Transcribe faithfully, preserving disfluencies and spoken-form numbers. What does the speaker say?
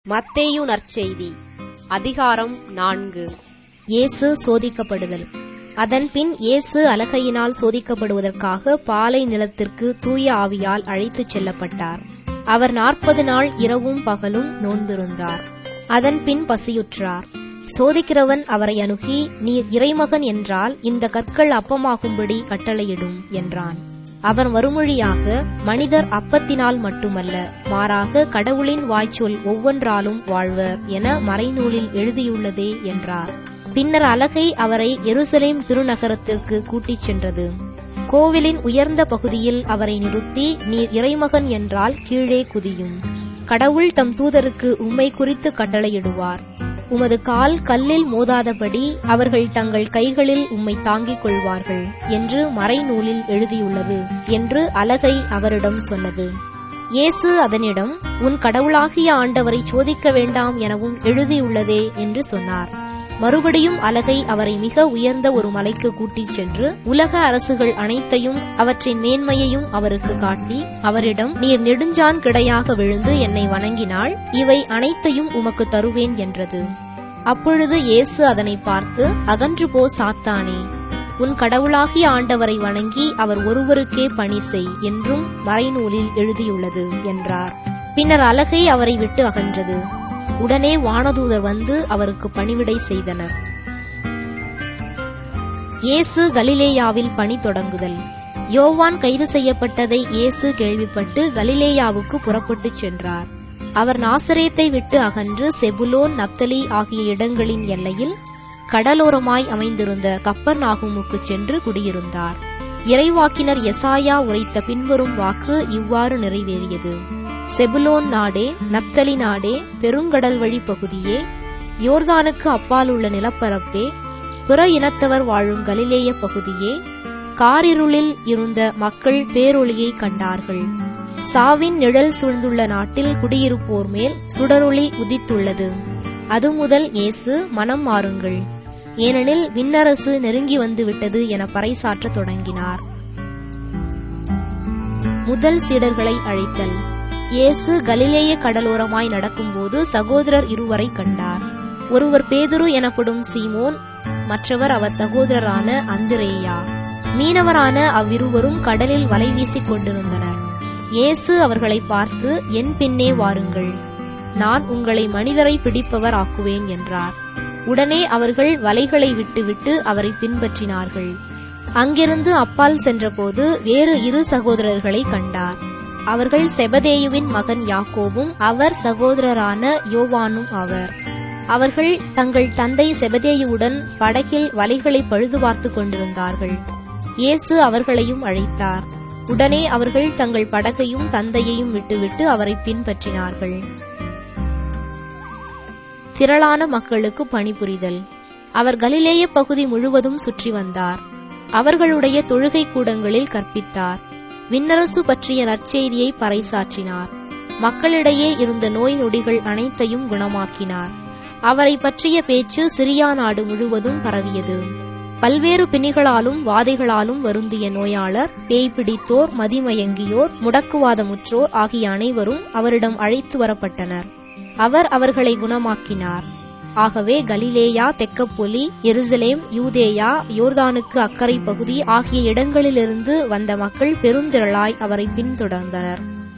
மத்தேயு நற்செய்தி அதிகாரம் நான்கு. இயேசு சோதிக்கப்படுதல். அதன்பின் இயேசு அலகையினால் சோதிக்கப்படுவதற்காக பாலை நிலத்திற்கு தூய ஆவியால் அழைத்துச் செல்லப்பட்டார். அவர் நாற்பது நாள் இரவும் பகலும் நோன்பிருந்தார். அதன்பின் பசியுற்றார். சோதிக்கிறவன் அவரை அணுகி, நீர் இறைமகன் என்றால் இந்த கற்கள் அப்பமாகும்படி கட்டளையிடும் என்றான். அவர் மறுமொழியாக, மனிதர் அப்பத்தினால் மட்டுமல்ல, மாறாக கடவுளின் வாய்ச்சொல் ஒவ்வொன்றாலும் வாழ்வர் என மறைநூலில் எழுதியுள்ளதே என்றார். பின்னர் அலகை அவரை எருசலேம் திருநகரத்திற்கு கூட்டிச் சென்றது. கோவிலின் உயர்ந்த பகுதியில் அவரை நிறுத்தி, நீர் இறைமகன் என்றால் கீழே குதியும். கடவுள் தம் தூதருக்கு உம்மை குறித்து கட்டளையிடுவார். உமது கால் கல்லில் மோதாதபடி அவர்கள் தங்கள் கைகளில் உம்மை தாங்கிக் கொள்வார்கள் என்று மறைநூலில் எழுதியுள்ளது என்று அலகை அவரிடம் சொன்னது. இயேசு அதனிடம், உன் கடவுளாகிய ஆண்டவரை சோதிக்க வேண்டாம் எனவும் எழுதியுள்ளதே என்று சொன்னார். மறுபடியும் அலகை அவரை மிக உயர்ந்த ஒரு மலைக்கு கூட்டிச் சென்று உலக அரசுகள் அனைத்தையும் அவற்றின் மேன்மையையும் அவருக்கு காட்டி, அவரிடம், நீர் நெடுஞ்சான் கிடையாக விழுந்து என்னை வணங்கினால் இவை அனைத்தையும் உமக்கு தருவேன் என்றது. அப்பொழுது இயேசு அதனை பார்த்து, அகன்று போ சாத்தானே, உன் கடவுளாகிய ஆண்டவரை வணங்கி அவர் ஒருவருக்கே பணி செய் என்றும் மறைநூலில் எழுதியுள்ளது என்றார். பின்னர் அலகை அவரை விட்டு அகன்றது. உடனே வானதூதர் வந்து அவருக்கு பணிவிடை செய்தனர். இயேசு கலிலேயாவில் பணி தொடங்குதல். யோவான் கைது செய்யப்பட்டதை இயேசு கேள்விப்பட்டு கலிலேயாவுக்கு புறப்பட்டுச் சென்றார். அவர் நாசரேத்தை விட்டு அகன்று செபுலோன், நப்தலி ஆகிய இடங்களின் எல்லையில் கடலோரமாய் அமைந்திருந்த கப்பர்நாகுமுக்கு சென்று குடியிருந்தார். இறைவாக்கினர் எசாயா உரைத்த பின்வரும் வாக்கு இவ்வாறு நிறைவேறியது. செபுலோன் நாடே, நப்தலி நாடே, பெருங்கடல் வழி பகுதியே, யோர்தானுக்கு அப்பால் உள்ள நிலப்பரப்பே, பிற இனத்தவர் வாழும் கலிலேய பகுதியே, காரிருளில் இருந்த மக்கள் பேரொளியை கண்டார்கள். சாவின் நிழல் சூழ்ந்துள்ள நாட்டில் குடியிருப்போர் மேல் சுடரொளி உதித்துள்ளது. அது முதல் இயேசு, மனம் மாறுங்கள், ஏனெனில் விண்ணரசு நெருங்கி வந்து விட்டது என பறைசாற்றத் தொடங்கினார். முதல் சீடர்களை அழைத்தல். இயேசு கலிலேய கடலோரமாய் நடக்கும்போது சகோதரர் இருவரை கண்டார். ஒருவர் பேதுரு எனப்படும் சீமோன், மற்றவர் அவர் சகோதரரான அந்திரேயா. மீனவரான அவ்விருவரும் கடலில் வலை வீசிக் கொண்டிருந்தனர். இயேசு அவர்களை பார்த்து, என் பின்னே வாருங்கள், நான் உங்களை மனிதரை பிடிப்பவர் ஆக்குவேன் என்றார். உடனே அவர்கள் வலைகளை விட்டுவிட்டு அவரை பின்பற்றினார்கள். அங்கிருந்து அப்பால் சென்றபோது வேறு இரு சகோதரர்களை கண்டார். அவர்கள் செபதேயுவின் மகன் யாக்கோபும் அவர் சகோதரரான யோவானும் ஆவர். அவர்கள் தங்கள் தந்தை செபதேயுவுடன் படகில் வலைகளை பழுது பார்த்து கொண்டிருந்தார்கள். இயேசு அவர்களையும் அழைத்தார். உடனே அவர்கள் தங்கள் படகையும் தந்தையையும் விட்டுவிட்டு அவரை பின்பற்றினார்கள். திரளான மக்களுக்கு பணிபுரிதல். அவர் கலிலேய பகுதி முழுவதும் சுற்றி வந்தார். அவர்களுடைய தொழுகை கூடங்களில் கற்பித்தார். விண்ணரசு பற்றிய நற்செய்தியை பறைசாற்றினார். மக்களிடையே இருந்த நோய் நொடிகள் அனைத்தையும் குணமாக்கினார். அவரை பற்றிய பேச்சு சிரியா நாடு முழுவதும் பரவியது. பல்வேறு பிணிகளாலும் வாதைகளாலும் வருந்திய நோயாளர், பேய் பிடித்தோர், மதிமயங்கியோர், முடக்குவாதமுற்றோர் ஆகிய அனைவரும் அவரிடம் அழைத்து வரப்பட்டனர். அவர் அவர்களை குணமாக்கினார். ஆகவே கலிலேயா, தெக்கப்பொலி, எருசலேம், யூதேயா, யோர்தானுக்கு அக்கறை பகுதி ஆகிய இடங்களிலிருந்து வந்த மக்கள் பெருந்திரளாய் அவரை பின்தொடர்ந்தனர்.